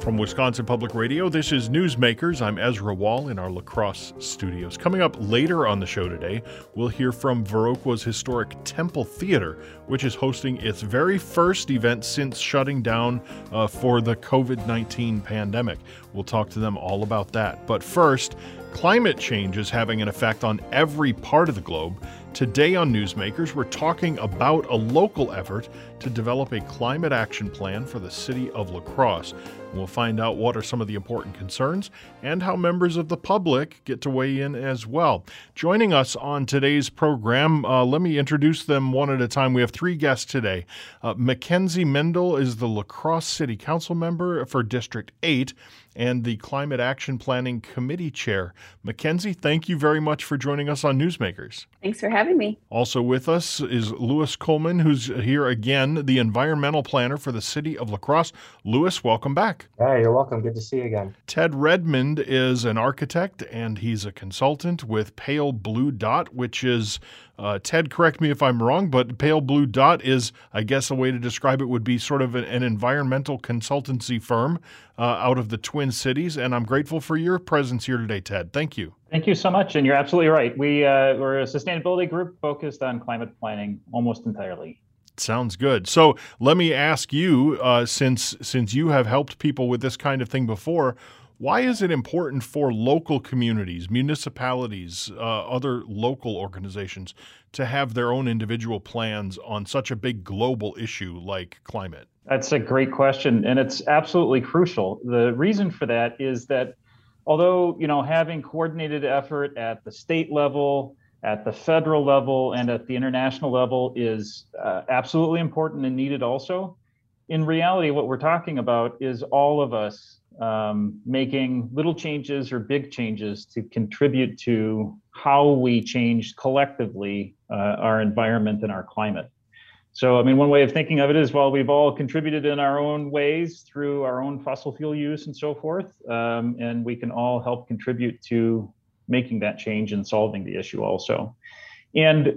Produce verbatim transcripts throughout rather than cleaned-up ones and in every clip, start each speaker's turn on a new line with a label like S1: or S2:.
S1: From Wisconsin Public Radio, this is Newsmakers. I'm Ezra Wall in our La Crosse studios. Coming up later on the show today, we'll hear from Viroqua's historic Temple Theater, which is hosting its very first event since shutting down uh, for the covid nineteen pandemic. We'll talk to them all about that. But first, climate change is having an effect on every part of the globe. Today on Newsmakers, we're talking about a local effort to develop a climate action plan for the city of La Crosse. We'll find out what are some of the important concerns and how members of the public get to weigh in as well. Joining us on today's program, uh, let me introduce them one at a time. We have three guests today. Uh, Mackenzie Mendel is the La Crosse City Council member for District eight and the Climate Action Planning Committee Chair. Mackenzie, thank you very much for joining us on Newsmakers.
S2: Thanks for having me.
S1: Also with us is Louis Coleman, who's here again, the Environmental Planner for the City of La Crosse. Louis, welcome back.
S3: Hey, you're welcome. Good to see you again.
S1: Ted Redmond is an architect, and he's a consultant with Pale Blue Dot, which is, uh, Ted, correct me if I'm wrong, but Pale Blue Dot is, I guess a way to describe it would be sort of an, an environmental consultancy firm uh, out of the Twin Cities, and I'm grateful for your presence here today, Ted. Thank you.
S4: Thank you so much, and you're absolutely right. We, uh, we're a sustainability group focused on climate planning almost entirely.
S1: Sounds good. So let me ask you, uh, since since you have helped people with this kind of thing before, why is it important for local communities, municipalities, uh, other local organizations to have their own individual plans on such a big global issue like climate?
S4: That's a great question, and it's absolutely crucial. The reason for that is that although, you know, having coordinated effort at the state level, at the federal level, and at the international level is uh, absolutely important and needed also, in reality, what we're talking about is all of us um, making little changes or big changes to contribute to how we change collectively uh, our environment and our climate. So, I mean, one way of thinking of it is, while we've all contributed in our own ways through our own fossil fuel use and so forth, um, and we can all help contribute to making that change and solving the issue also. And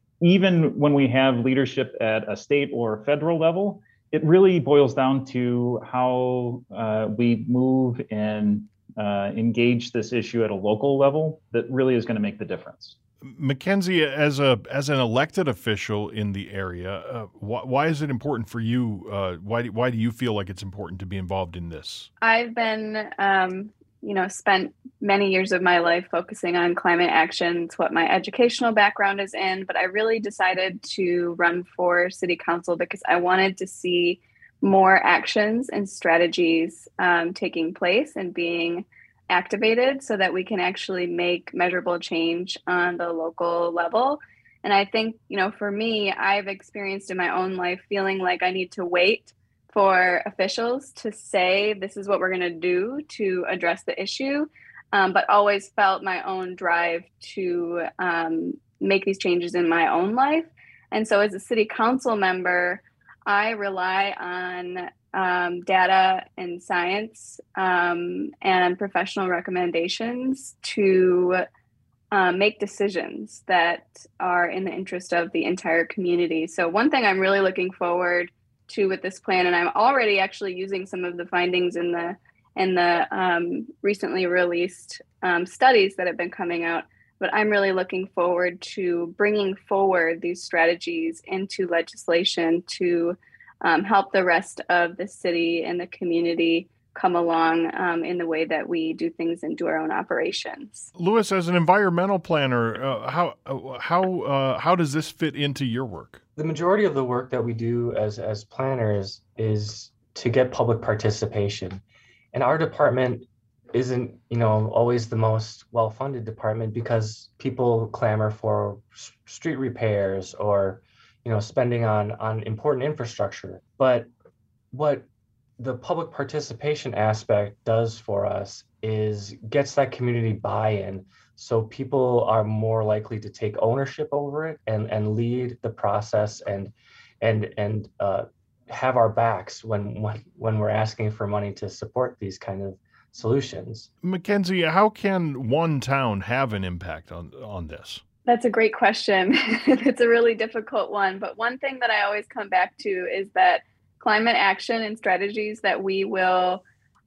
S4: even when we have leadership at a state or federal level, it really boils down to how uh, we move and uh, engage this issue at a local level that really is going to make the difference.
S1: Mackenzie, as a as an elected official in the area, uh, wh- why is it important for you? Uh, why do, why do you feel like it's important to be involved in this?
S2: I've been, um, you know, spent many years of my life focusing on climate action. It's what my educational background is in, but I really decided to run for city council because I wanted to see more actions and strategies um, taking place and being activated so that we can actually make measurable change on the local level. And I think, you know, for me, I've experienced in my own life feeling like I need to wait for officials to say this is what we're going to do to address the issue, um, but always felt my own drive to um, make these changes in my own life. And so as a city council member, I rely on um, data and science um, and professional recommendations to um, make decisions that are in the interest of the entire community. So one thing I'm really looking forward to with this plan, and I'm already actually using some of the findings in the in the um, recently released um, studies that have been coming out, but I'm really looking forward to bringing forward these strategies into legislation to um, help the rest of the city and the community come along um, in the way that we do things and do our own operations.
S1: Louis, as an environmental planner, uh, how uh, how uh, how does this fit into your work?
S3: The majority of the work that we do as as planners is to get public participation, and our department isn't, you know, always the most well-funded department because people clamor for street repairs or, you know, spending on on important infrastructure. But what the public participation aspect does for us is gets that community buy-in, so people are more likely to take ownership over it and and lead the process and and and uh, have our backs when when when we're asking for money to support these kind of solutions.
S1: Mackenzie, how can one town have an impact on on this?
S2: That's a great question. It's a really difficult one, but one thing that I always come back to is that climate action and strategies that we will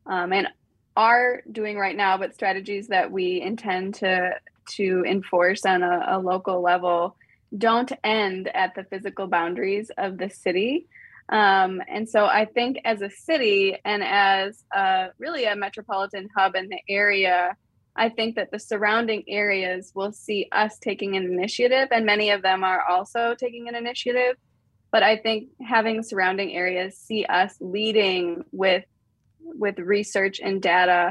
S2: um, and are doing right now, but strategies that we intend to to enforce on a, a local level don't end at the physical boundaries of the city. Um, and so I think as a city and as a, really a metropolitan hub in the area, I think that the surrounding areas will see us taking an initiative, and many of them are also taking an initiative. But I think having surrounding areas see us leading with with research and data,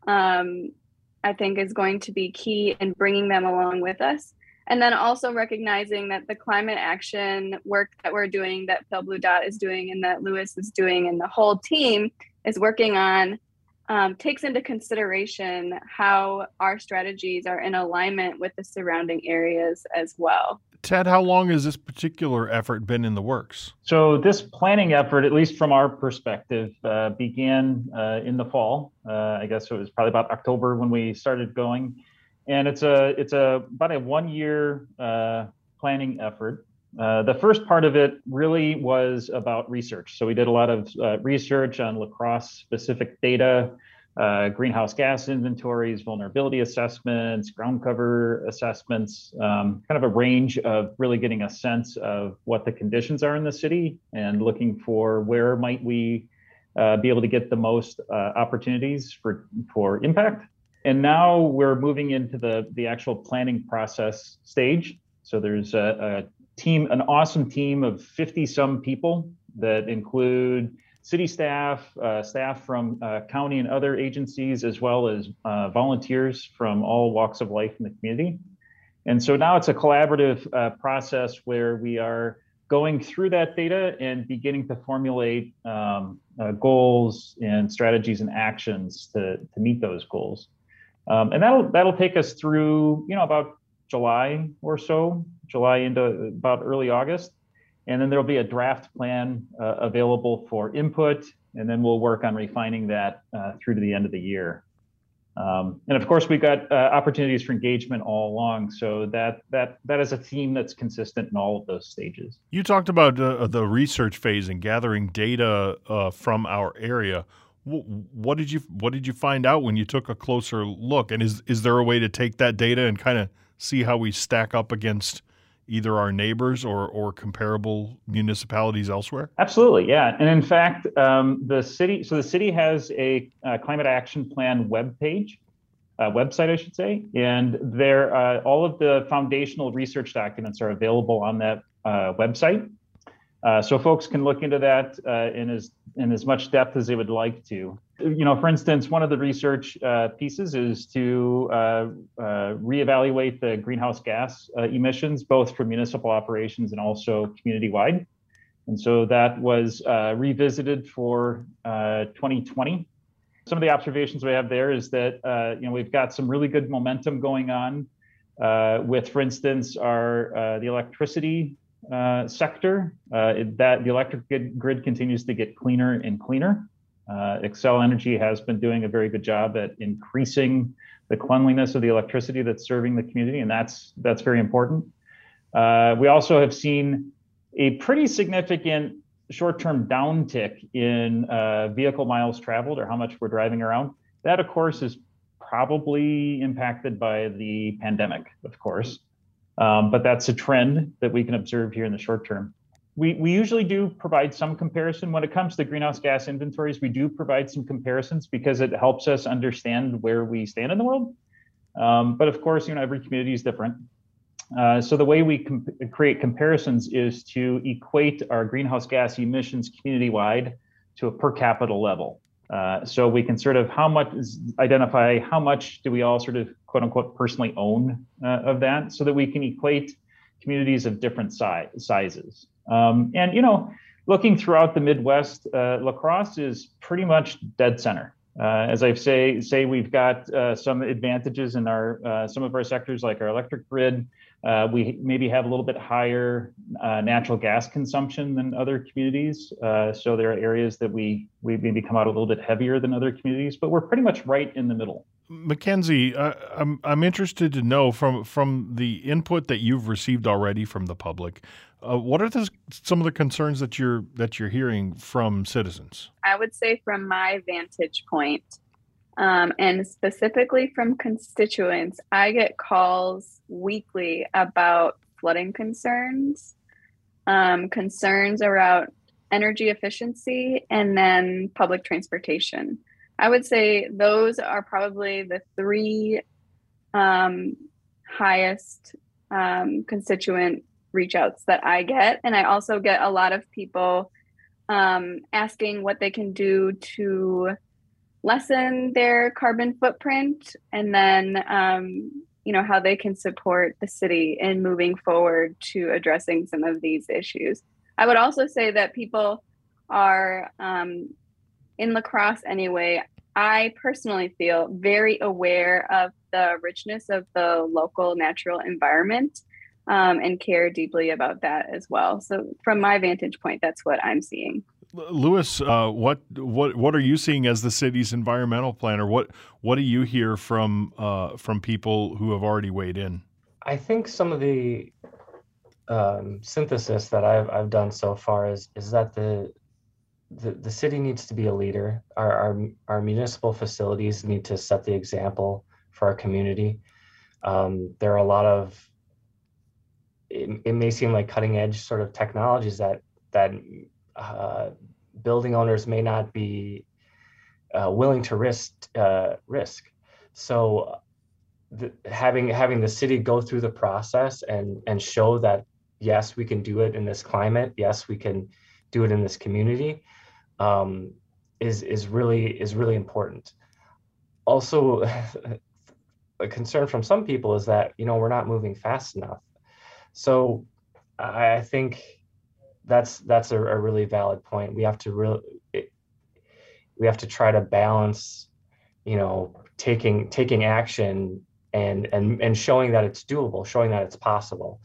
S2: um, I think is going to be key in bringing them along with us. And then also recognizing that the climate action work that we're doing, that Pale Blue Dot is doing and that Lewis is doing and the whole team is working on, um, takes into consideration how our strategies are in alignment with the surrounding areas as well.
S1: Ted, how long has this particular effort been in the works?
S4: So this planning effort, at least from our perspective, uh, began uh, in the fall. Uh, I guess it was probably about October when we started going. And it's a it's a about a one year uh, planning effort. Uh, the first part of it really was about research. So we did a lot of uh, research on La Crosse specific data, uh, greenhouse gas inventories, vulnerability assessments, ground cover assessments, um, kind of a range of really getting a sense of what the conditions are in the city and looking for where might we uh, be able to get the most uh, opportunities for for impact. And now we're moving into the, the actual planning process stage. So there's a, a team, an awesome team of fifty some people that include city staff, uh, staff from uh, county and other agencies, as well as uh, volunteers from all walks of life in the community. And so now it's a collaborative uh, process where we are going through that data and beginning to formulate um, uh, goals and strategies and actions to, to meet those goals. Um, and that'll that'll take us through, you know, about July or so, July into about early August. And then there'll be a draft plan uh, available for input. And then we'll work on refining that uh, through to the end of the year. Um, and of course, we've got uh, opportunities for engagement all along. So that that that is a theme that's consistent in all of those stages.
S1: You talked about uh, the research phase and gathering data uh, from our area. What did you what did you find out when you took a closer look? And is is there a way to take that data and kind of see how we stack up against either our neighbors or or comparable municipalities elsewhere?
S4: Absolutely, yeah. And in fact, um, the city so the city has a uh, climate action plan webpage, uh, website, I should say, and there uh, all of the foundational research documents are available on that uh, website. Uh, so folks can look into that uh, in as in as much depth as they would like to. You know, for instance, one of the research uh, pieces is to uh, uh, reevaluate the greenhouse gas uh, emissions, both for municipal operations and also community-wide. And so that was uh, revisited for uh, twenty twenty. Some of the observations we have there is that uh, you know we've got some really good momentum going on uh, with, for instance, our uh, the electricity Uh, sector, uh, that the electric grid, grid continues to get cleaner and cleaner. Uh, Xcel Energy has been doing a very good job at increasing the cleanliness of the electricity that's serving the community, and that's that's very important. Uh, we also have seen a pretty significant short-term downtick in uh, vehicle miles traveled, or how much we're driving around. That, of course, is probably impacted by the pandemic, of course. Um, but that's a trend that we can observe here in the short term. We we usually do provide some comparison. When it comes to greenhouse gas inventories, we do provide some comparisons because it helps us understand where we stand in the world. Um, but of course, you know, every community is different. Uh, so the way we com- create comparisons is to equate our greenhouse gas emissions community-wide to a per capita level. Uh, so we can sort of how much identify how much do we all sort of quote unquote personally own uh, of that, so that we can equate communities of different si- sizes. Um, and you know, looking throughout the Midwest, uh, La Crosse is pretty much dead center. Uh, as I say, say we've got uh, some advantages in our uh, some of our sectors, like our electric grid. Uh, we maybe have a little bit higher uh, natural gas consumption than other communities. Uh, so there are areas that we we maybe come out a little bit heavier than other communities, but we're pretty much right in the middle.
S1: Mackenzie, uh, I'm I'm interested to know from from the input that you've received already from the public, Uh, what are the, some of the concerns that you're that you're hearing from citizens?
S2: I would say from my vantage point, um, and specifically from constituents, I get calls weekly about flooding concerns, um, concerns around energy efficiency, and then public transportation. I would say those are probably the three um, highest um, constituent reach outs that I get. And I also get a lot of people um, asking what they can do to lessen their carbon footprint, and then, um, you know, how they can support the city in moving forward to addressing some of these issues. I would also say that people are, um, in La Crosse anyway, I personally feel very aware of the richness of the local natural environment, um, and care deeply about that as well. So from my vantage point, that's what I'm seeing.
S1: Louis, uh, what what what are you seeing as the city's environmental planner? What what do you hear from uh, from people who have already weighed in?
S3: I think some of the um, synthesis that I've I've done so far is is that the the, the city needs to be a leader. Our, our our municipal facilities need to set the example for our community. Um, there are a lot of it, it may seem like cutting edge sort of technologies that that uh, building owners may not be uh, willing to risk uh, risk. So the, having having the city go through the process and and show that yes, we can do it in this climate. Yes, we can do it in this community. Um, is is really is really important. Also, a concern from some people is that you know we're not moving fast enough. So I, I think that's that's a, a really valid point. We have to really we have to try to balance, you know, taking taking action and and and showing that it's doable, showing that it's possible.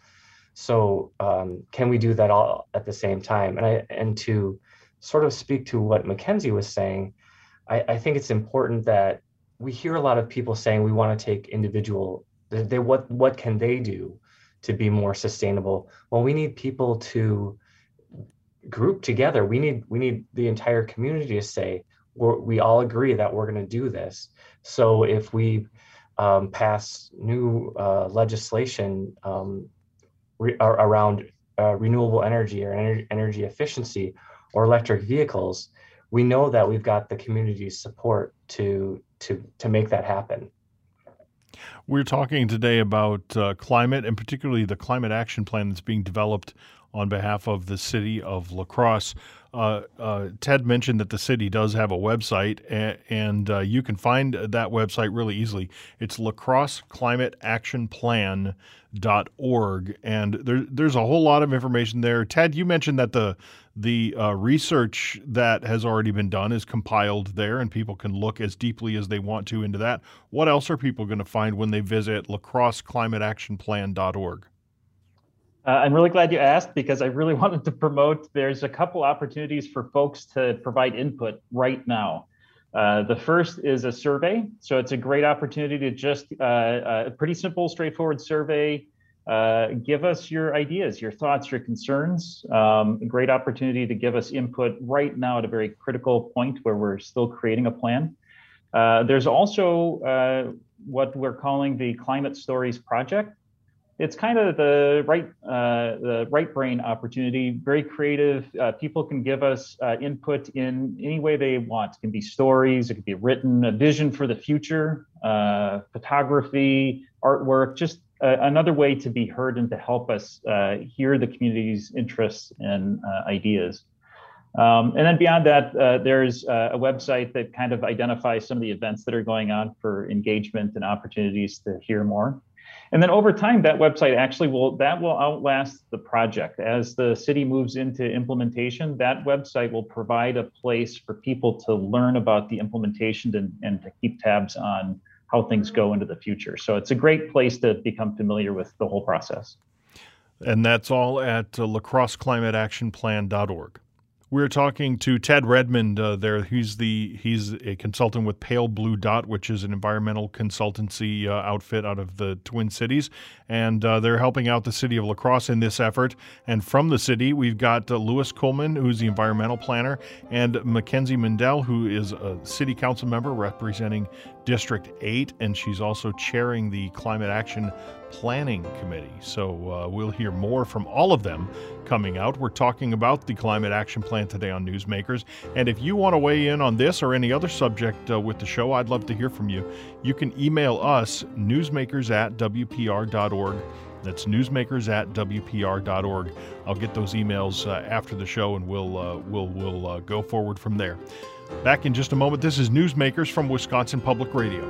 S3: So um, can we do that all at the same time? And I and to sort of speak to what Mackenzie was saying, I, I think it's important that we hear a lot of people saying we want to take individual, they, they what what can they do to be more sustainable? Well, we need people to group together. We need we need the entire community to say we're, we all agree that we're going to do this. So if we um, pass new uh, legislation um, re- around uh, renewable energy or energy, energy efficiency or electric vehicles, we know that we've got the community's support to to to make that happen.
S1: We're talking today about uh, climate, and particularly the climate action plan that's being developed on behalf of the city of La Crosse. Uh, uh, Ted mentioned that the city does have a website, and, and uh, you can find that website really easily. It's La Crosse Climate Action Plan dot org, and there, there's a whole lot of information there. Ted, you mentioned that the the uh, research that has already been done is compiled there, and people can look as deeply as they want to into that. What else are people going to find when they visit La Crosse Climate Action Plan dot org?
S4: Uh, I'm really glad you asked, because I really wanted to promote, there's a couple opportunities for folks to provide input right now. Uh, the first is a survey. So it's a great opportunity to just, uh, a pretty simple, straightforward survey. Uh, give us your ideas, your thoughts, your concerns. Um, a great opportunity to give us input right now at a very critical point where we're still creating a plan. Uh, there's also uh, what we're calling the Climate Stories Project. It's kind of the right uh, the right brain opportunity, very creative. Uh, people can give us uh, input in any way they want. It can be stories, it could be written, a vision for the future, uh, photography, artwork, just uh, another way to be heard and to help us uh, hear the community's interests and uh, ideas. Um, and then beyond that, uh, there's uh, a website that kind of identifies some of the events that are going on for engagement and opportunities to hear more. And then over time, that website actually will, that will outlast the project. As the city moves into implementation, that website will provide a place for people to learn about the implementation and, and to keep tabs on how things go into the future. So it's a great place to become familiar with the whole process.
S1: And that's all at uh, La Crosse Climate Action Plan dot org. We're talking to Ted Redmond uh, there. He's the he's a consultant with Pale Blue Dot, which is an environmental consultancy uh, outfit out of the Twin Cities, and uh, they're helping out the city of La Crosse in this effort. And from the city, we've got uh, Lewis Coleman, who's the environmental planner, and Mackenzie Mindell, who is a city council member representing District eight, and she's also chairing the Climate Action Planning Committee. So uh, we'll hear more from all of them coming out. We're talking about the Climate Action Plan today on Newsmakers. And if you want to weigh in on this or any other subject uh, with the show, I'd love to hear from you. You can email us, newsmakers at w p r dot org. That's newsmakers at w p r dot org. I'll get those emails uh, after the show, and we'll, uh, we'll, we'll uh, go forward from there. Back in just a moment. This is Newsmakers from Wisconsin Public Radio.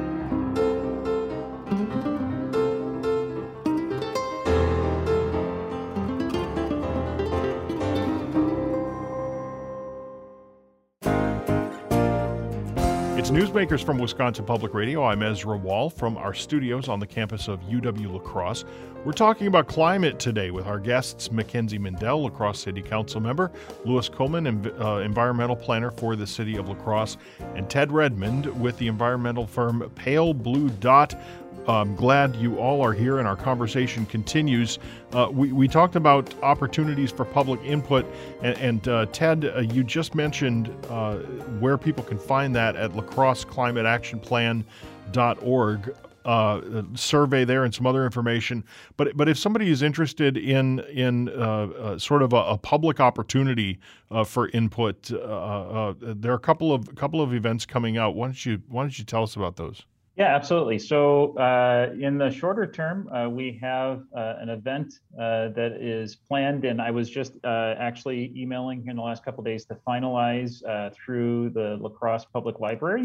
S1: It's Newsmakers from Wisconsin Public Radio. I'm Ezra Wall from our studios on the campus of U W La Crosse. We're talking about climate today with our guests, Mackenzie Mindell, La Crosse City Council member, Lewis Coleman, uh, environmental planner for the city of La Crosse, and Ted Redmond with the environmental firm Pale Blue Dot. I'm glad you all are here, and our conversation continues. Uh, we, we talked about opportunities for public input, and, and uh, Ted, uh, you just mentioned uh, where people can find that at la crosse climate action plan dot org. Uh, survey there and some other information. But but if somebody is interested in in uh, uh, sort of a, a public opportunity uh, for input, uh, uh, there are a couple of couple of events coming out. Why don't you why don't you tell us about those?
S4: Yeah, absolutely. So uh, in the shorter term, uh, we have uh, an event uh, that is planned, and I was just uh, actually emailing in the last couple of days to finalize uh, through the La Crosse Public Library.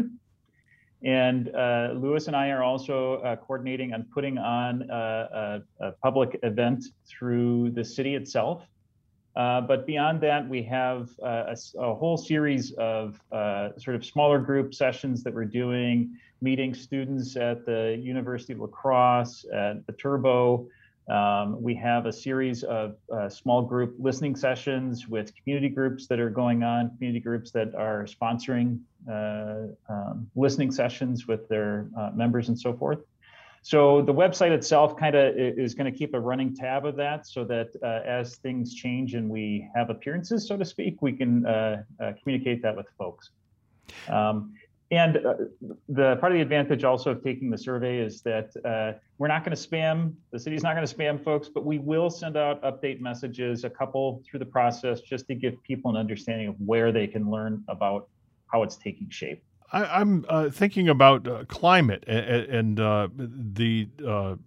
S4: And uh, Lewis and I are also uh, coordinating on putting on a, a, a public event through the city itself. Uh, but beyond that, we have uh, a, a whole series of uh, sort of smaller group sessions that we're doing, meeting students at the University of La Crosse, at the Turbo. Um, we have a series of uh, small group listening sessions with community groups that are going on, community groups that are sponsoring uh, um, listening sessions with their uh, members and so forth. So the website itself kind of is going to keep a running tab of that, so that uh, as things change and we have appearances, so to speak, we can uh, uh, communicate that with folks. Um, And uh, the part of the advantage also of taking the survey is that uh, we're not going to spam, the city's not going to spam folks, but we will send out update messages, a couple through the process, just to give people an understanding of where they can learn about how it's taking shape.
S1: I, I'm uh, thinking about uh, climate and, and uh, the uh,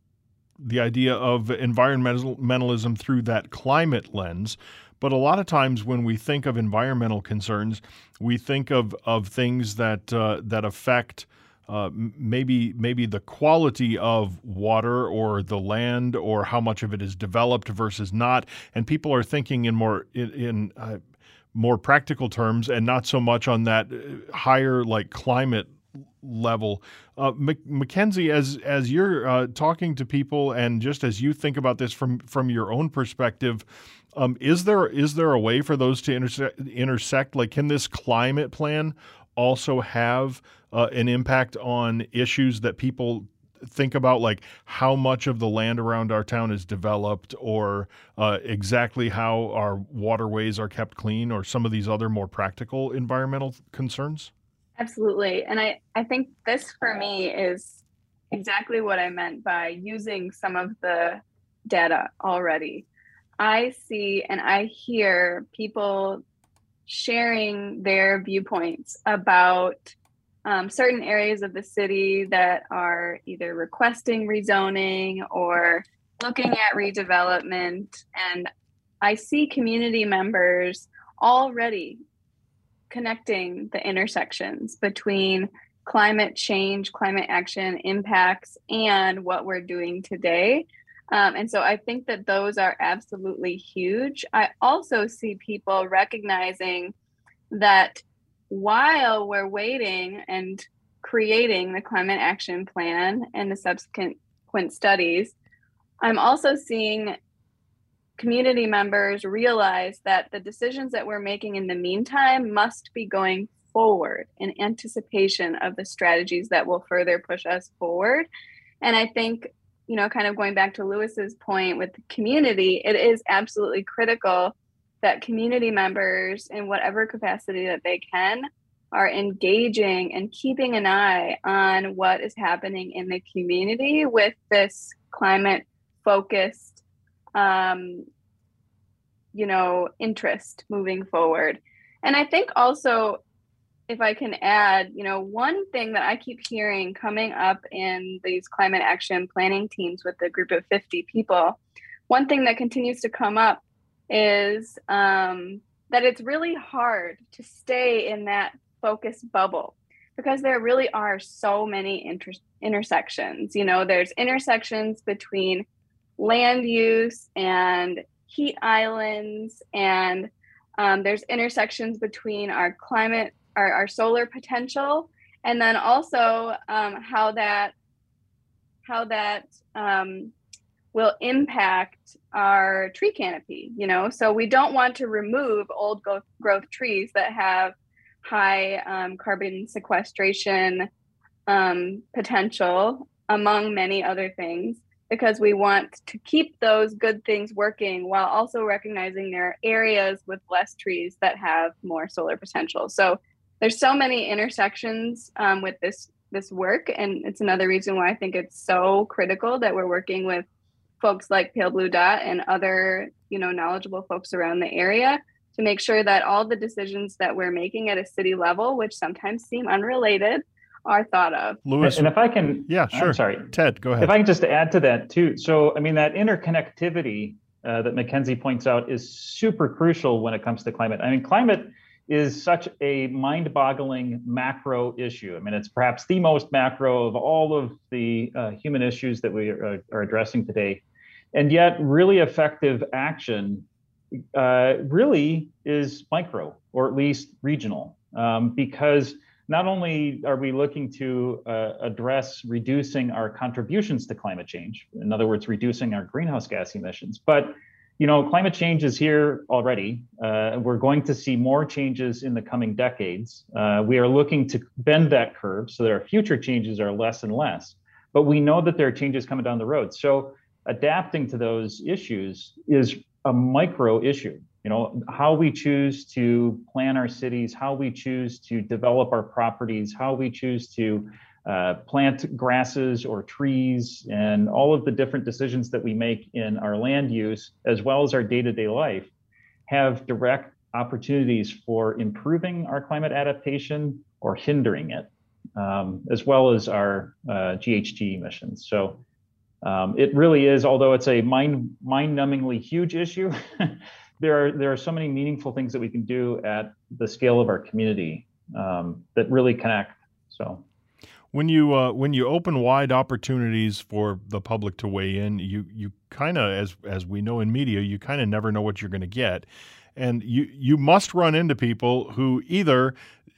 S1: the idea of environmentalism through that climate lens. But a lot of times when we think of environmental concerns, we think of, of things that uh, that affect uh, maybe maybe the quality of water or the land or how much of it is developed versus not. And people are thinking in more in, in uh, more practical terms and not so much on that higher like climate level. Uh, Mackenzie, as as you're uh, talking to people and just as you think about this from from your own perspective, um, is there is there a way for those to intersect? intersect? Like, can this climate plan also have uh, an impact on issues that people think about, like how much of the land around our town is developed, or uh, exactly how our waterways are kept clean, or some of these other more practical environmental concerns?
S2: Absolutely. And I, I think this for me is exactly what I meant by using some of the data already. I see and I hear people sharing their viewpoints about um, certain areas of the city that are either requesting rezoning or looking at redevelopment. And I see community members already connecting the intersections between climate change, climate action impacts, and what we're doing today. Um, and so I think that those are absolutely huge. I also see people recognizing that while we're waiting and creating the climate action plan and the subsequent studies, I'm also seeing community members realize that the decisions that we're making in the meantime must be going forward in anticipation of the strategies that will further push us forward. And I think, you know, kind of going back to Lewis's point with the community, it is absolutely critical that community members, in whatever capacity that they can, are engaging and keeping an eye on what is happening in the community with this climate focused, um, you know, interest moving forward. And I think also, if I can add, you know, one thing that I keep hearing coming up in these climate action planning teams with a group of fifty people, one thing that continues to come up is um, that it's really hard to stay in that focused bubble because there really are so many inter- intersections. You know, there's intersections between land use and heat islands, and um, there's intersections between our climate Our, our solar potential, and then also um, how that how that um, will impact our tree canopy. You know, so we don't want to remove old go- growth trees that have high um, carbon sequestration um, potential, among many other things, because we want to keep those good things working while also recognizing there are areas with less trees that have more solar potential. So there's so many intersections um, with this this work, and it's another reason why I think it's so critical that we're working with folks like Pale Blue Dot and other, you know, knowledgeable folks around the area to make sure that all the decisions that we're making at a city level, which sometimes seem unrelated, are thought of.
S1: Lewis,
S4: and if I can,
S1: yeah, sure.
S4: I'm sorry,
S1: Ted, go ahead.
S4: If I can just add to that too. So, I mean, that interconnectivity uh, that Mackenzie points out is super crucial when it comes to climate. I mean, climate is such a mind-boggling macro issue. I mean, it's perhaps the most macro of all of the uh, human issues that we are, are addressing today. And yet really effective action uh, really is micro, or at least regional, um, because not only are we looking to uh, address reducing our contributions to climate change, in other words, reducing our greenhouse gas emissions, but you know, climate change is here already. Uh, we're going to see more changes in the coming decades. Uh, we are looking to bend that curve so that our future changes are less and less. But we know that there are changes coming down the road. So adapting to those issues is a micro issue. You know, how we choose to plan our cities, how we choose to develop our properties, how we choose to Uh, plant grasses or trees, and all of the different decisions that we make in our land use, as well as our day-to-day life, have direct opportunities for improving our climate adaptation or hindering it, um, as well as our uh, G H G emissions. So um, it really is, although it's a mind, mind-numbingly huge issue, there are there are so many meaningful things that we can do at the scale of our community um, that really connect. So.
S1: When you uh, when you open wide opportunities for the public to weigh in, you you kind of, as as we know in media, you kind of never know what you're going to get, and you you must run into people who either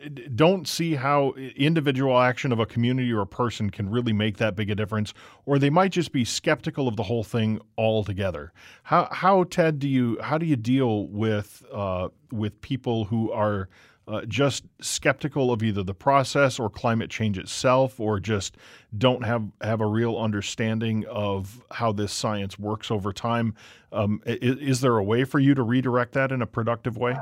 S1: don't see how individual action of a community or a person can really make that big a difference, or they might just be skeptical of the whole thing altogether. How how Ted do you how do you deal with uh, with people who are Uh, just skeptical of either the process or climate change itself, or just don't have, have a real understanding of how this science works over time? Um, is, is there a way for you to redirect that in a productive way?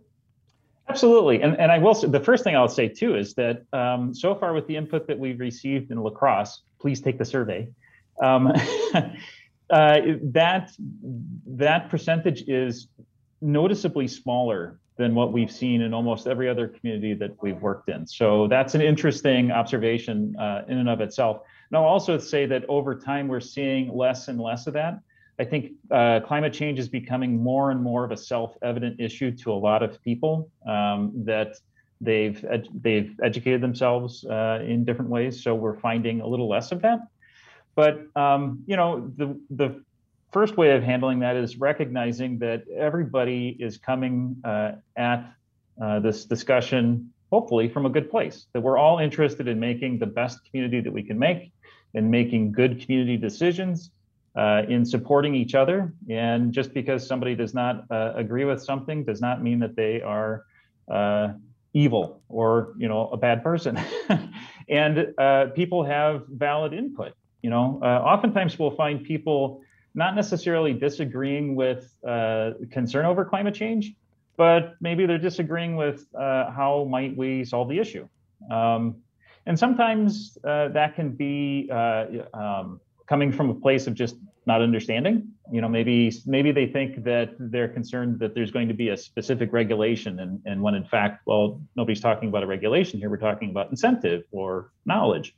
S4: Absolutely. And, and I will say, the first thing I'll say too is that um, so far with the input that we've received in La Crosse, please take the survey, um, uh, that, that percentage is noticeably smaller than what we've seen in almost every other community that we've worked in. So that's an interesting observation uh, in and of itself. And I'll also say that over time, we're seeing less and less of that. I think uh, climate change is becoming more and more of a self-evident issue to a lot of people, um, that they've ed- they've educated themselves uh, in different ways. So we're finding a little less of that. But um, you know, the the first way of handling that is recognizing that everybody is coming uh, at uh, this discussion, hopefully from a good place, that we're all interested in making the best community that we can make and making good community decisions. uh, in supporting each other. And just because somebody does not uh, agree with something does not mean that they are uh, evil or, you know, a bad person. And uh, people have valid input. You know, uh, oftentimes we'll find people not necessarily disagreeing with uh, concern over climate change, but maybe they're disagreeing with uh, how might we solve the issue. Um, and sometimes uh, that can be uh, um, coming from a place of just not understanding. You know, maybe maybe they think that they're concerned that there's going to be a specific regulation, and, and when in fact, well, nobody's talking about a regulation here. We're talking about incentive or knowledge.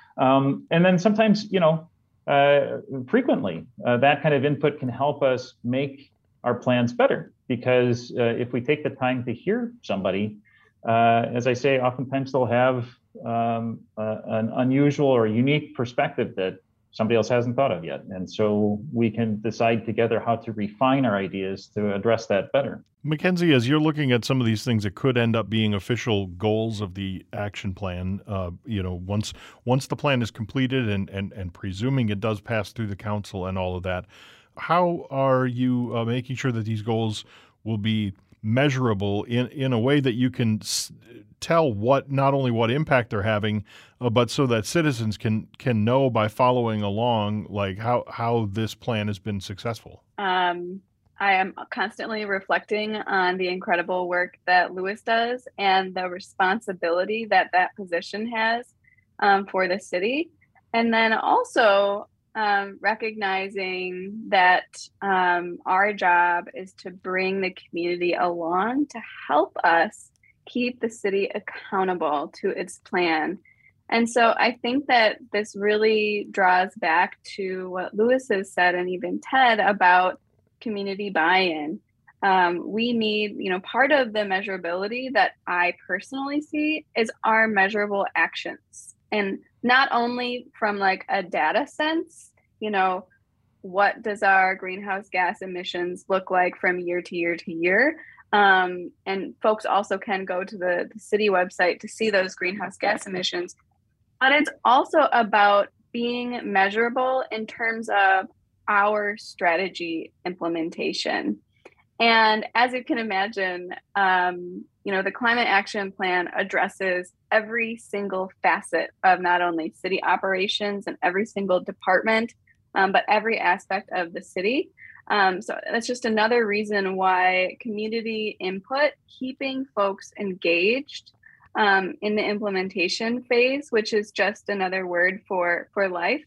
S4: Um, and then sometimes, you know, uh, frequently, uh, that kind of input can help us make our plans better, because uh, if we take the time to hear somebody, uh, as I say, oftentimes they'll have um, uh, an unusual or unique perspective that somebody else hasn't thought of yet. And so we can decide together how to refine our ideas to address that better.
S1: Mackenzie, as you're looking at some of these things that could end up being official goals of the action plan, uh, you know, once once the plan is completed and, and, and presuming it does pass through the council and all of that, how are you uh, making sure that these goals will be measurable in, in a way that you can s- tell what not only what impact they're having, uh, but so that citizens can can know by following along, like how, how this plan has been successful?
S2: Um, I am constantly reflecting on the incredible work that Lewis does and the responsibility that that position has um, for the city. And then also um, recognizing that um, our job is to bring the community along to help us keep the city accountable to its plan. And so I think that this really draws back to what Lewis has said, and even Ted, about community buy-in. Um, we need, you know, part of the measurability that I personally see is our measurable actions. And not only from like a data sense, you know, what does our greenhouse gas emissions look like from year to year to year? Um, and folks also can go to the, the city website to see those greenhouse gas emissions. But it's also about being measurable in terms of our strategy implementation. And as you can imagine, um, you know, the Climate Action Plan addresses every single facet of not only city operations and every single department, um, but every aspect of the city. Um, so that's just another reason why community input, keeping folks engaged um, in the implementation phase, which is just another word for, for life.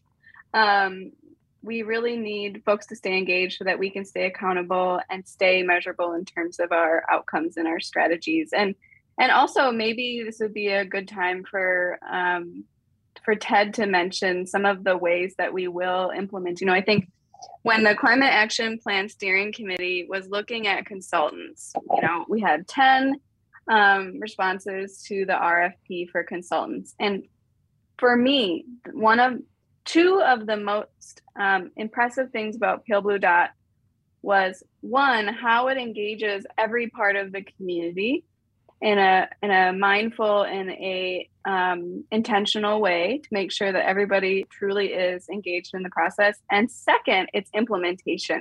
S2: Um, we really need folks to stay engaged so that we can stay accountable and stay measurable in terms of our outcomes and our strategies. And and also maybe this would be a good time for um, for Ted to mention some of the ways that we will implement. You know, I think when the Climate Action Plan Steering Committee was looking at consultants, you know, we had ten um, responses to the R F P for consultants. And for me, one of Two of the most um, impressive things about Pale Blue Dot was, one, how it engages every part of the community in a in a mindful and a um, intentional way to make sure that everybody truly is engaged in the process. And second, its implementation.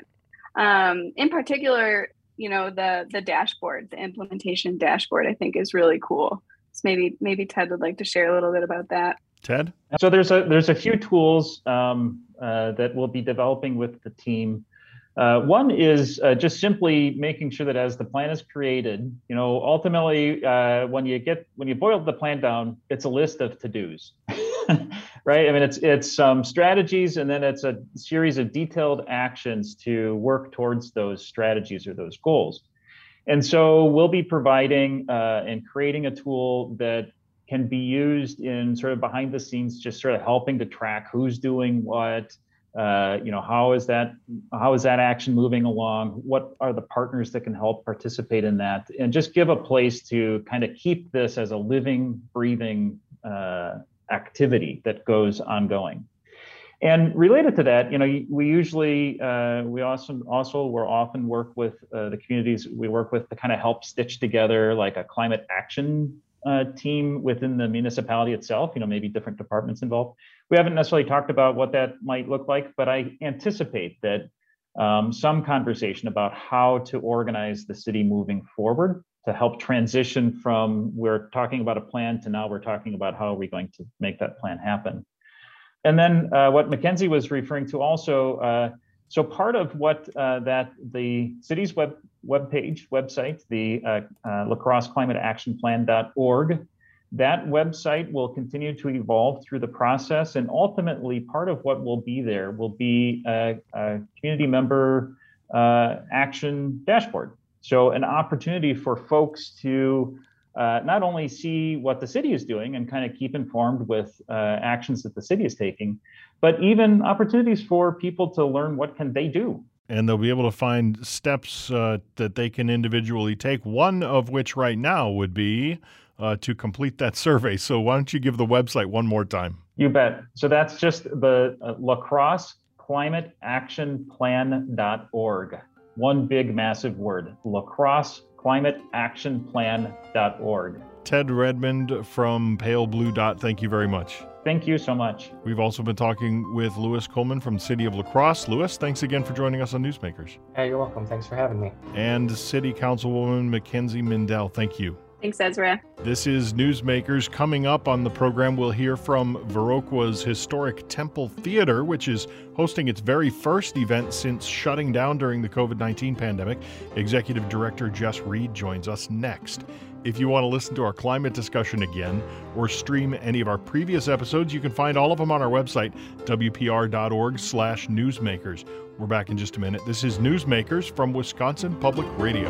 S2: Um, in particular, you know, the the dashboard, the implementation dashboard, I think is really cool. So maybe maybe Ted would like to share a little bit about that.
S1: Ted?
S4: So there's a there's a few tools um, uh, that we'll be developing with the team. Uh, one is uh, just simply making sure that as the plan is created, you know, ultimately uh, when you get when you boil the plan down, it's a list of to-dos, right? I mean, it's it's um, strategies, and then it's a series of detailed actions to work towards those strategies or those goals. And so we'll be providing uh, and creating a tool that can be used in sort of behind the scenes, just sort of helping to track who's doing what, uh, you know, how is that, how is that action moving along? What are the partners that can help participate in that? And just give a place to kind of keep this as a living, breathing uh, activity that goes ongoing. And related to that, you know, we usually, uh, we also, also we're often work with uh, the communities we work with to kind of help stitch together like a climate action Uh, team within the municipality itself, you know, maybe different departments involved, we haven't necessarily talked about what that might look like, but I anticipate that um, some conversation about how to organize the city moving forward to help transition from we're talking about a plan to now we're talking about how are we going to make that plan happen. And then uh, what Mackenzie was referring to also, uh, so part of what uh, that the city's web webpage, website, the uh, uh, La Crosse Climate Action Plan dot org, that website will continue to evolve through the process. And ultimately, part of what will be there will be a, a community member uh, action dashboard. So an opportunity for folks to uh, not only see what the city is doing and kind of keep informed with uh, actions that the city is taking, but even opportunities for people to learn what can they do.
S1: And they'll be able to find steps uh, that they can individually take, one of which right now would be uh, to complete that survey. So why don't you give the website one more time?
S4: You bet. So that's just the uh, La Crosse Climate Action Plan dot org. One big, massive word, La Crosse Climate Action Plan dot org.
S1: Ted Redmond from Pale Blue Dot, thank you very much.
S4: Thank you so much.
S1: We've also been talking with Louis Coleman from the City of La Crosse. Louis, thanks again for joining us on Newsmakers.
S3: Hey, you're welcome. Thanks for having me.
S1: And City Councilwoman Mackenzie Mindell, thank you.
S2: Thanks, Ezra.
S1: This is Newsmakers. Coming up on the program, we'll hear from Viroqua's historic Temple Theater, which is hosting its very first event since shutting down during the covid nineteen pandemic. Executive Director Jess Reed joins us next. If you want to listen to our climate discussion again or stream any of our previous episodes, you can find all of them on our website, w p r dot org slash newsmakers. We're back in just a minute. This is Newsmakers from Wisconsin Public Radio.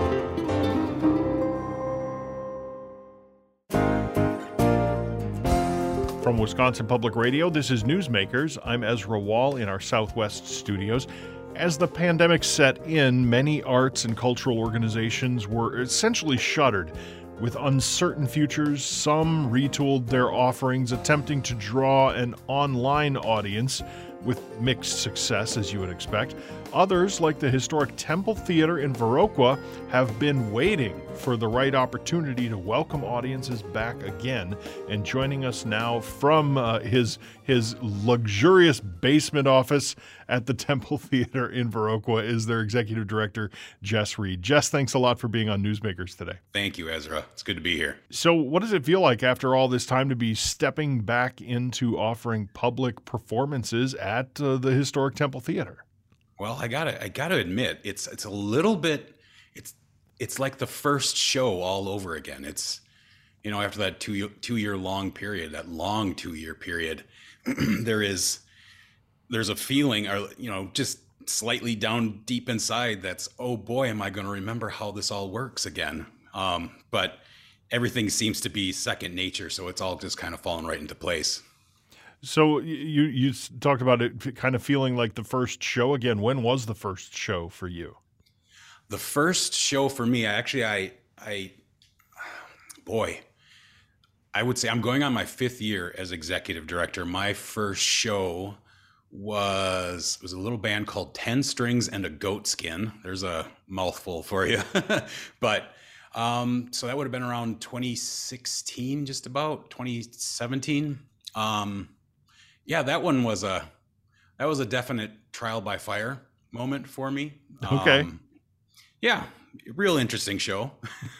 S1: From Wisconsin Public Radio, this is Newsmakers. I'm Ezra Wall in our Southwest studios. As the pandemic set in, many arts and cultural organizations were essentially shuttered. With uncertain futures, some retooled their offerings, attempting to draw an online audience with mixed success, as you would expect. Others, like the historic Temple Theater in Viroqua, have been waiting for the right opportunity to welcome audiences back again. And joining us now from uh, his his luxurious basement office at the Temple Theater in Viroqua is their executive director, Jess Reed. Jess, thanks a lot for being on Newsmakers today.
S5: Thank you, Ezra. It's good to be here.
S1: So what does it feel like after all this time to be stepping back into offering public performances at uh, the historic Temple Theater?
S5: Well, I gotta, I gotta admit, it's it's a little bit, it's it's like the first show all over again. It's, you know, after that two two year long period, that long two year period, there is, there's a feeling, or you know, just slightly down deep inside, that's, oh boy, am I going to remember how this all works again? Um, but everything seems to be second nature, so it's all just kind of fallen right into place.
S1: So you you talked about it kind of feeling like the first show again. When was the first show for you?
S5: The first show for me, actually, I, I, boy, I would say I'm going on my fifth year as executive director. My first show was was a little band called Ten Strings and a Goat Skin. There's a mouthful for you, but um, so that would have been around twenty sixteen, just about twenty seventeen. Um, Yeah, that one was a that was a definite trial by fire moment for me.
S1: Okay.
S5: Um, yeah, real interesting show.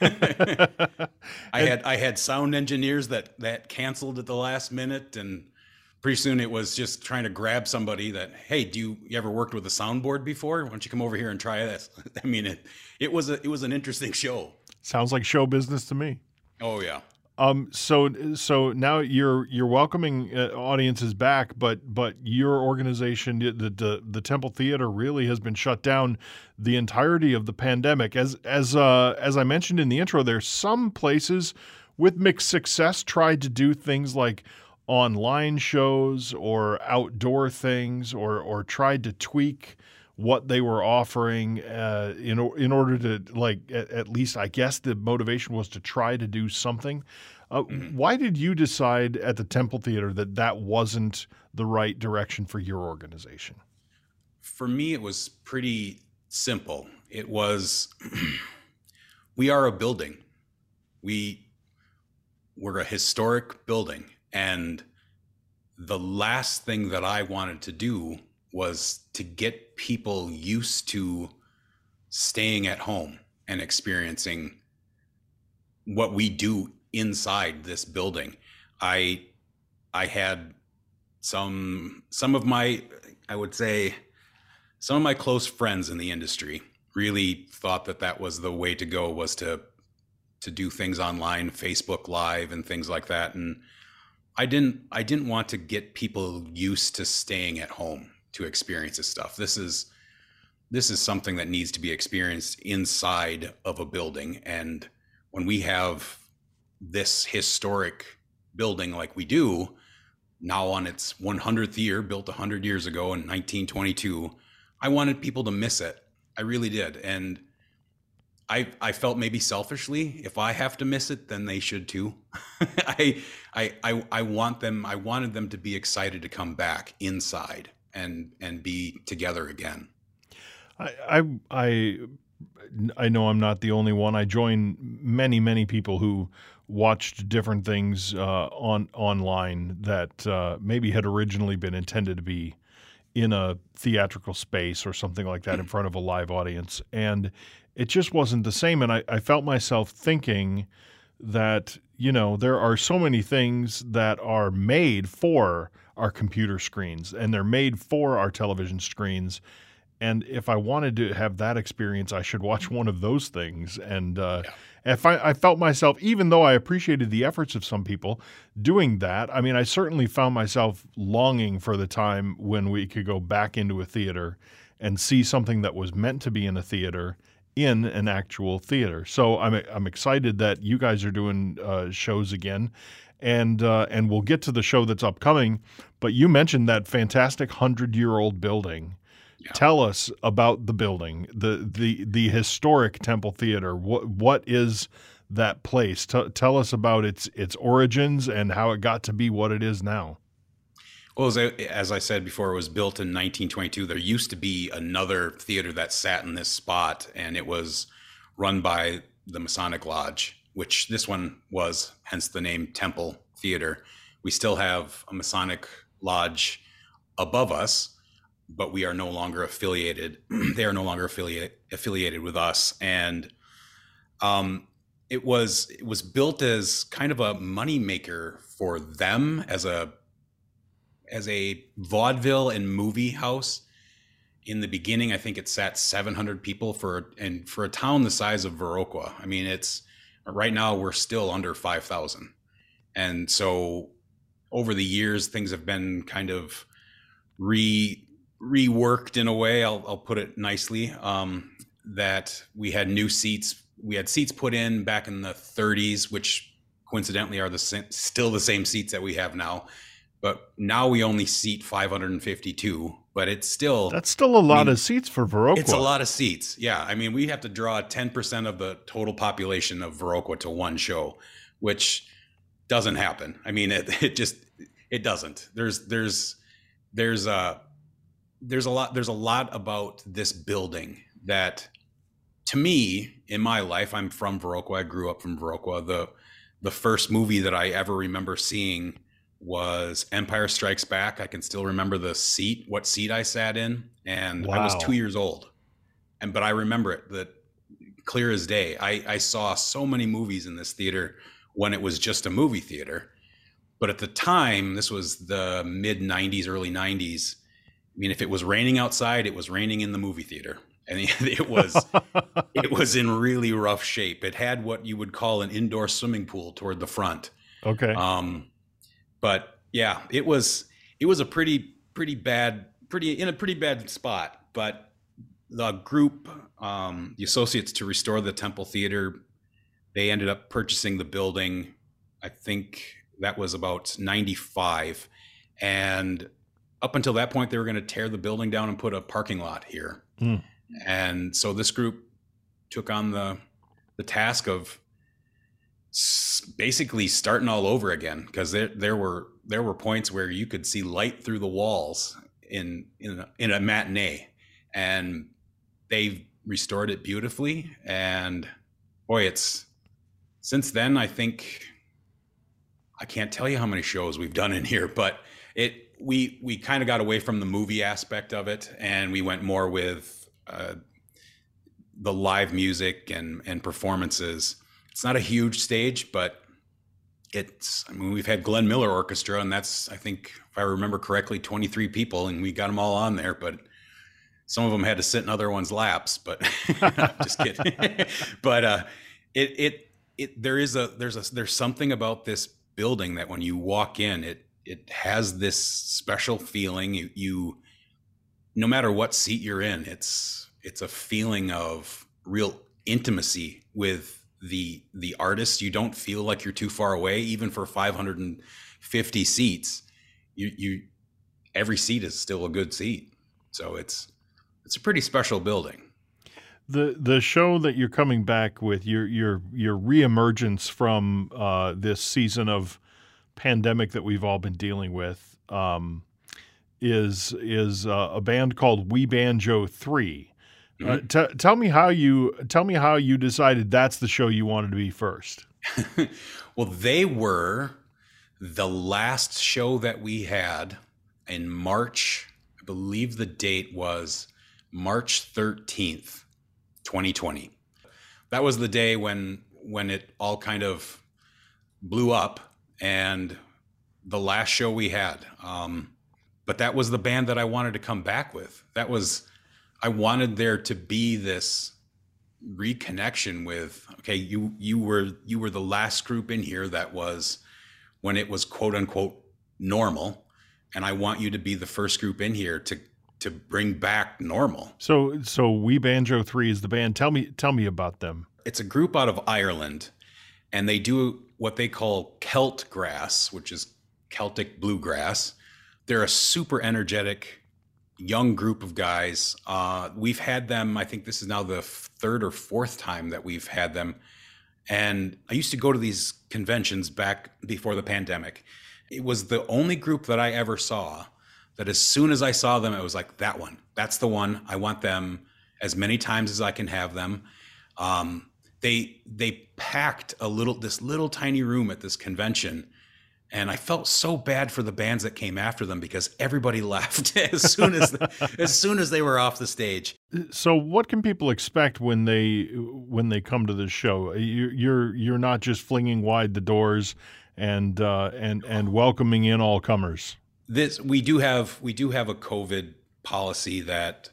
S5: I had I had sound engineers that that canceled at the last minute, and pretty soon it was just trying to grab somebody that, hey, do you, you ever worked with a soundboard before? Why don't you come over here and try this? I mean, it it was a it was an interesting show.
S1: Sounds like show business to me.
S5: Oh yeah.
S1: Um, so so now you're you're welcoming uh, audiences back, but but your organization, the, the the Temple Theater, really has been shut down the entirety of the pandemic. As as uh, as I mentioned in the intro, there's some places with mixed success tried to do things like online shows or outdoor things, or or tried to tweak what they were offering uh, in in order to, like, at, at least I guess the motivation was to try to do something. Uh, mm-hmm. Why did you decide at the Temple Theater that that wasn't the right direction for your organization?
S5: For me, it was pretty simple. It was, we are a building. We, we're a historic building, and the last thing that I wanted to do was to get people used to staying at home and experiencing what we do inside this building. I I had some some of my, I would say, some of my close friends in the industry really thought that that was the way to go, was to to do things online, Facebook Live and things like that. And I didn't I didn't want to get people used to staying at home to experience this stuff. This is this is something that needs to be experienced inside of a building. And when we have this historic building like we do now on its one hundredth year, built one hundred years ago in nineteen twenty-two, I wanted people to miss it. I really did. And I I felt maybe selfishly, if I have to miss it, then they should too. I, I I I want them, I wanted them to be excited to come back inside and and be together again.
S1: I I I, I know I'm not the only one. I join many, many people who watched different things uh, on online that uh, maybe had originally been intended to be in a theatrical space or something like that in front of a live audience. And it just wasn't the same. And I, I felt myself thinking that, you know, there are so many things that are made for our computer screens and they're made for our television screens. And if I wanted to have that experience, I should watch one of those things. And uh, yeah. if I, I felt myself, even though I appreciated the efforts of some people doing that, I mean, I certainly found myself longing for the time when we could go back into a theater and see something that was meant to be in a theater in an actual theater. So I'm I'm excited that you guys are doing uh, shows again. And uh, and we'll get to the show that's upcoming. But you mentioned that fantastic hundred-year-old building. Yeah. Tell us about the building, the the the historic Temple Theater. What what is that place? T- tell us about its its origins and how it got to be what it is now.
S5: Well, as I, as I said before, it was built in nineteen twenty-two. There used to be another theater that sat in this spot, and it was run by the Masonic Lodge, which this one was, hence the name Temple Theater. We still have a Masonic Lodge above us, but we are no longer affiliated. They are no longer affiliated affiliated with us. And um, it was it was built as kind of a moneymaker for them as a as a vaudeville and movie house. In the beginning, I think it sat seven hundred people for and for a town the size of Viroqua. I mean, it's right now we're still under five thousand. And so over the years, things have been kind of re reworked in a way, I'll, I'll put it nicely, um, that we had new seats. We had seats put in back in the thirties, which coincidentally are the still the same seats that we have now. But now we only seat five hundred fifty-two, but it's still...
S1: That's still a lot
S5: I mean,
S1: of seats for Viroqua.
S5: It's a lot of seats, yeah. I mean, we have to draw ten percent of the total population of Viroqua to one show, which doesn't happen. I mean, it, it just, it doesn't. There's, there's, there's a... There's a lot. There's a lot about this building that, to me, in my life, I'm from Viroqua. I grew up from Viroqua. The the first movie that I ever remember seeing was Empire Strikes Back. I can still remember the seat, what seat I sat in, and wow. I was two years old. And but I remember it that clear as day. I, I saw so many movies in this theater when it was just a movie theater. But at the time, this was the mid nineties, early nineties. I mean, if it was raining outside, it was raining in the movie theater. And it was it was in really rough shape. It had what you would call an indoor swimming pool toward the front.
S1: Okay.
S5: Um, but yeah, it was it was a pretty pretty bad pretty in a pretty bad spot. But the group, um, the Associates to Restore the Temple Theater, they ended up purchasing the building. I think that was about ninety-five, and up until that point, they were going to tear the building down and put a parking lot here. Mm. And so this group took on the the task of basically starting all over again, because there there were there were points where you could see light through the walls in in a, in a matinee, and they restored it beautifully. And boy, it's since then, I think I can't tell you how many shows we've done in here, but it we we kind of got away from the movie aspect of it, and we went more with uh, the live music and and performances. It's not a huge stage, but it's, I mean, we've had Glenn Miller Orchestra, and that's, I think, if I remember correctly, twenty-three people, and we got them all on there, but some of them had to sit in other ones' laps, but just kidding. But uh, it, it, it, there is a, there's a, there's something about this building that when you walk in, it, it has this special feeling. You, you, no matter what seat you're in, it's, it's a feeling of real intimacy with the the artists. You don't feel like you're too far away, even for five hundred fifty seats. You you every seat is still a good seat. So it's it's a pretty special building.
S1: The the show that you're coming back with, your your your reemergence from uh, this season of pandemic that we've all been dealing with, um, is is uh, a band called We Banjo Three. Uh, t- tell me how you tell me how you decided that's the show you wanted to be first.
S5: Well, they were the last show that we had in March. I believe the date was March thirteenth, twenty twenty. That was the day when when it all kind of blew up, and the last show we had. Um, but that was the band that I wanted to come back with. That was I wanted there to be this reconnection with, okay, you you were you were the last group in here that was when it was quote unquote normal, and I want you to be the first group in here to to bring back normal.
S1: So so We Banjo Three is the band. Tell me tell me about them.
S5: It's a group out of Ireland, and they do what they call Celt grass, which is Celtic bluegrass. They're a super energetic young group of guys. Uh, we've had them, I think this is now the third or fourth time that we've had them. And I used to go to these conventions back before the pandemic. It was the only group that I ever saw that as soon as I saw them, it was like, that one, that's the one. I want them as many times as I can have them. Um, they, they packed a little, this little tiny room at this convention. And I felt so bad for the bands that came after them because everybody left as soon as as soon as they were off the stage.
S1: So, what can people expect when they when they come to this show? You, you're you're not just flinging wide the doors and uh, and and welcoming in all comers.
S5: This we do have we do have a COVID policy that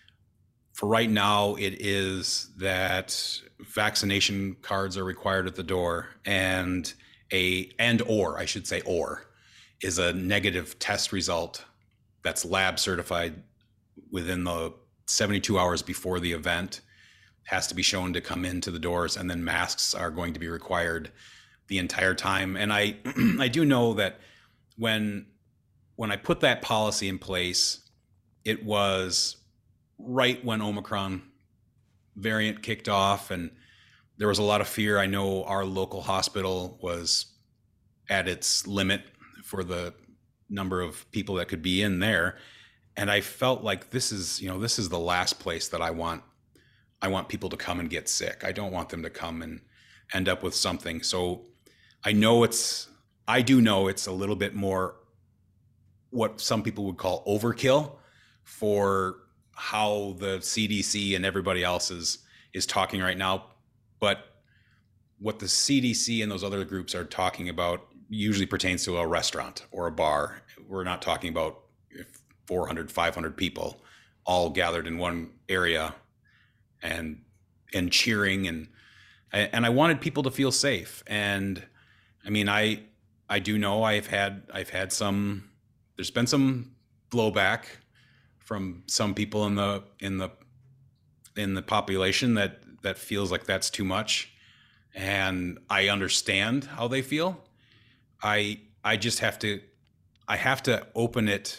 S5: for right now it is that vaccination cards are required at the door, and a and or I should say or is a negative test result that's lab certified within the seventy-two hours before the event has to be shown to come into the doors, and then masks are going to be required the entire time. And I I do know that when when I put that policy in place, it was right when Omicron variant kicked off, and there was a lot of fear. I know our local hospital was at its limit for the number of people that could be in there. And I felt like this is, you know, this is the last place that I want, I want people to come and get sick. I don't want them to come and end up with something. So I know it's, I do know it's a little bit more what some people would call overkill for how the C D C and everybody else is, is talking right now. But what the C D C and those other groups are talking about usually pertains to a restaurant or a bar. We're not talking about four hundred, five hundred people all gathered in one area and and cheering. And and I wanted people to feel safe. And I mean, I I do know I've had I've had some, there's been some blowback from some people in the in the in the population that that feels like that's too much, and I understand how they feel. I I just have to I have to open it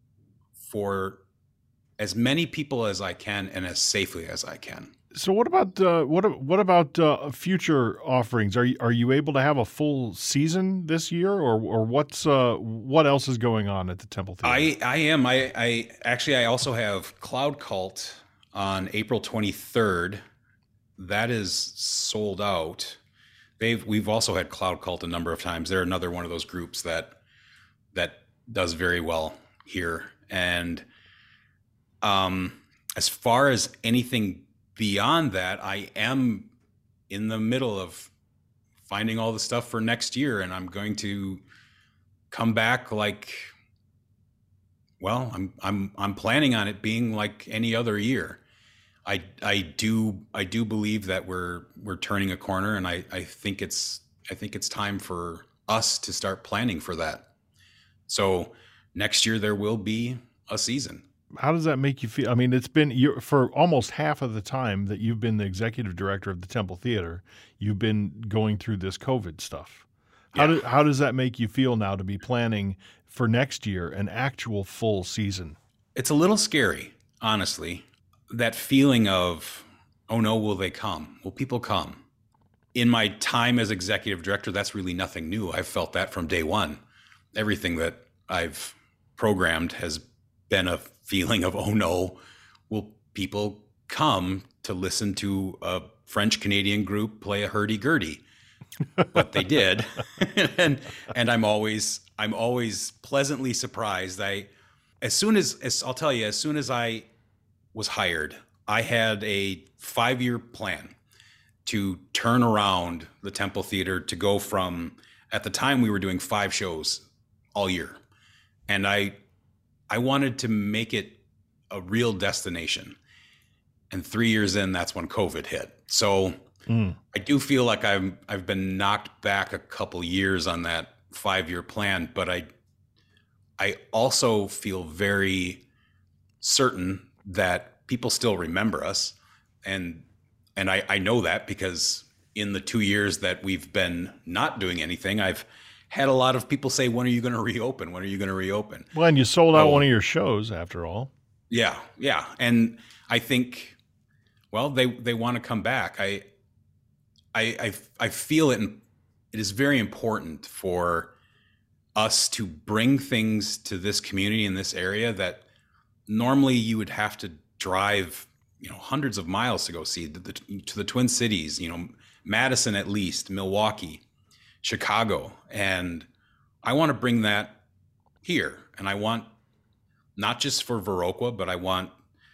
S5: for as many people as I can and as safely as I can.
S1: So what about uh, what what about uh, future offerings? Are you are you able to have a full season this year, or or what's uh, what else is going on at the Temple Theater?
S5: I I am I I actually I also have Cloud Cult on April twenty-third. That is sold out. They've we've also had Cloud Cult a number of times. They're another one of those groups that that does very well here. And um, as far as anything beyond that, I am in the middle of finding all the stuff for next year, and I'm going to come back like, well, I'm I'm I'm planning on it being like any other year. I I do I do believe that we're we're turning a corner, and I I think it's I think it's time for us to start planning for that. So next year there will be a season.
S1: How does that make you feel? I mean, it's been you for almost half of the time that you've been the executive director of the Temple Theater, you've been going through this COVID stuff. How,
S5: Yeah.
S1: do, how does that make you feel now to be planning for next year an actual full season?
S5: It's a little scary, honestly. That feeling of, oh no, will they come? Will people come? In my time as executive director, that's really nothing new. I've felt that from day one. Everything that I've programmed has been a feeling of, oh no, will people come to listen to a French Canadian group play a hurdy-gurdy? But they did. and and I'm always I'm always pleasantly surprised. I as soon as, as I'll tell you, as soon as I was hired, I had a five-year plan to turn around the Temple Theater to go from, at the time we were doing five shows all year. And I I wanted to make it a real destination. And three years in, that's when COVID hit. So mm. I do feel like I'm I've been knocked back a couple years on that five-year plan, but I I also feel very certain that people still remember us. And and I, I know that because in the two years that we've been not doing anything, I've had a lot of people say, when are you going to reopen? When are you going to reopen?
S1: Well, and you sold out
S5: oh,
S1: one of your shows after all.
S5: Yeah, yeah. And I think, well, they, they want to come back. I, I, I, I feel it, it is very important for us to bring things to this community in this area that normally you would have to drive, you know, hundreds of miles to go see, the, the, to the Twin Cities, you know, Madison at least, Milwaukee, Chicago. And I want to bring that here. And I want, not just for Viroqua, but I want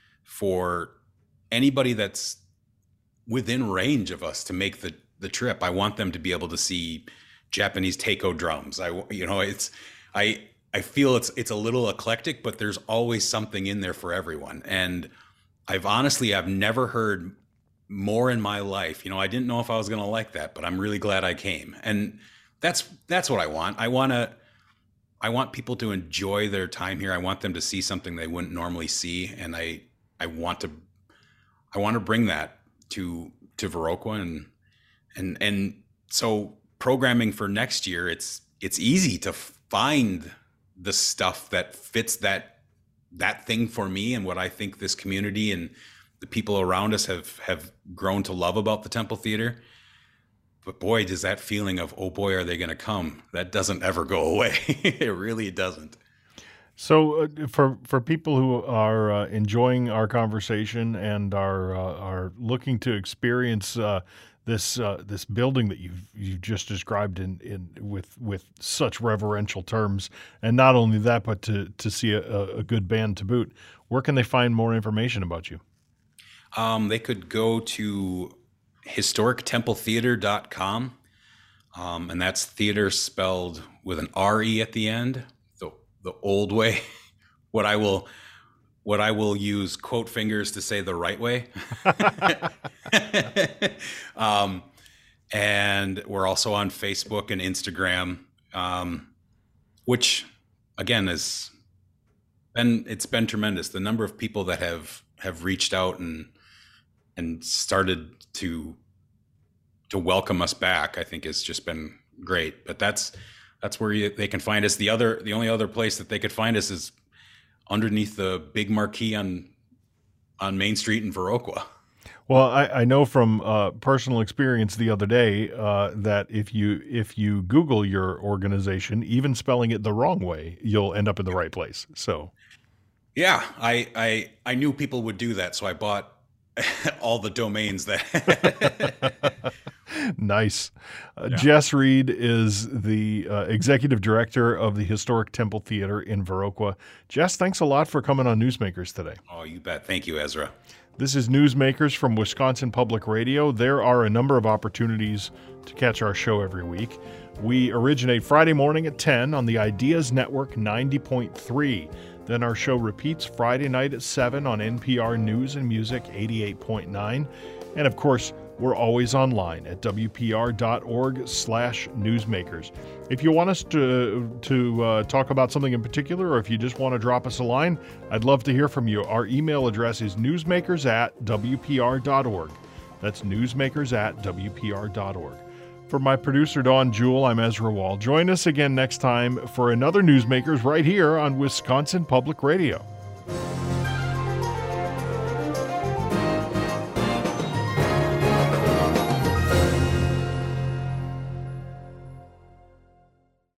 S5: for anybody that's within range of us to make the, the trip. I want them to be able to see Japanese taiko drums. I, you know, it's, I, I feel it's, it's a little eclectic, but there's always something in there for everyone. And I've honestly, I've never heard more in my life. You know, I didn't know if I was going to like that, but I'm really glad I came. And that's, that's what I want. I want to, I want people to enjoy their time here. I want them to see something they wouldn't normally see. And I, I want to, I want to bring that to, to Viroqua. And, and, and so programming for next year, it's, it's easy to find the stuff that fits that, that thing for me and what I think this community and the people around us have, have grown to love about the Temple Theater. But boy, does that feeling of, oh boy, are they going to come? That doesn't ever go away. It really doesn't.
S1: So uh, for for people who are uh, enjoying our conversation and are uh, are looking to experience uh, this uh, this building that you've you just described in, in with with such reverential terms, and not only that, but to to see a, a good band to boot, where can they find more information about you?
S5: Um, they could go to historic temple theater dot com, um, and that's theater spelled with an R E at the end, the the old way. What I will what I will use quote fingers to say the right way. um, and we're also on Facebook and Instagram, um, which again is been it's been tremendous. The number of people that have have reached out and and started to to welcome us back, I think has just been great. But that's that's where you, they can find us. The other the only other place that they could find us is underneath the big marquee on on Main Street in Viroqua.
S1: Well, I, I know from uh, personal experience the other day uh, that if you if you Google your organization, even spelling it the wrong way, you'll end up in the right place. So,
S5: yeah, I I I knew people would do that, so I bought all the domains that.
S1: Nice. Uh,
S5: Yeah.
S1: Jess Reed is the uh, executive director of the Historic Temple Theater in Viroqua. Jess, thanks a lot for coming on Newsmakers today.
S5: Oh, you bet. Thank you, Ezra.
S1: This is Newsmakers from Wisconsin Public Radio. There are a number of opportunities to catch our show every week. We originate Friday morning at ten on the Ideas Network ninety point three. Then our show repeats Friday night at seven on N P R News and Music eighty-eight point nine. And of course, we're always online at W P R dot org slash newsmakers. If you want us to, to uh, talk about something in particular, or if you just want to drop us a line, I'd love to hear from you. Our email address is newsmakers at W P R dot org. That's newsmakers at W P R dot org. For my producer, Dawn Jewell, I'm Ezra Wall. Join us again next time for another Newsmakers right here on Wisconsin Public Radio.